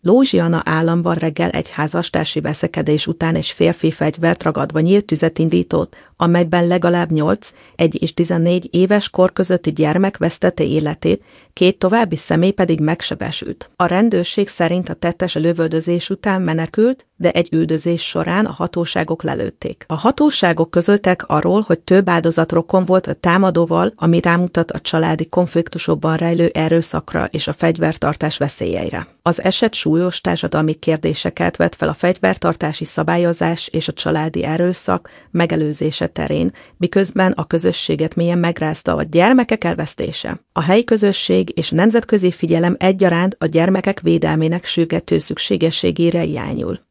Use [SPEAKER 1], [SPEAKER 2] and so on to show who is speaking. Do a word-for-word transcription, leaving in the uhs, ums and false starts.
[SPEAKER 1] Louisiana államban reggel egy házastársi veszekedés után egy férfi fegyvert ragadva nyílt tüzet indított, amelyben legalább nyolc, egy és tizennégy éves kor közötti gyermek vesztette életét, két további személy pedig megsebesült. A rendőrség szerint a tettes a lövöldözés után menekült, de egy üldözés során a hatóságok lelőtték. A hatóságok közöltek arról, hogy több áldozat rokon volt a támadóval, ami rámutat a családi konfliktusokban rejlő erőszakra és a fegyvertartás veszélyeire. Az eset súlyos társadalmi kérdéseket vet fel a fegyvertartási szabályozás és a családi erőszak megelőzése terén, miközben a közösséget mélyen megrázta a gyermekek elvesztése. A helyi közösség és nemzetközi figyelem egyaránt a gyermekek védelmének sürgető szükségességére irányul.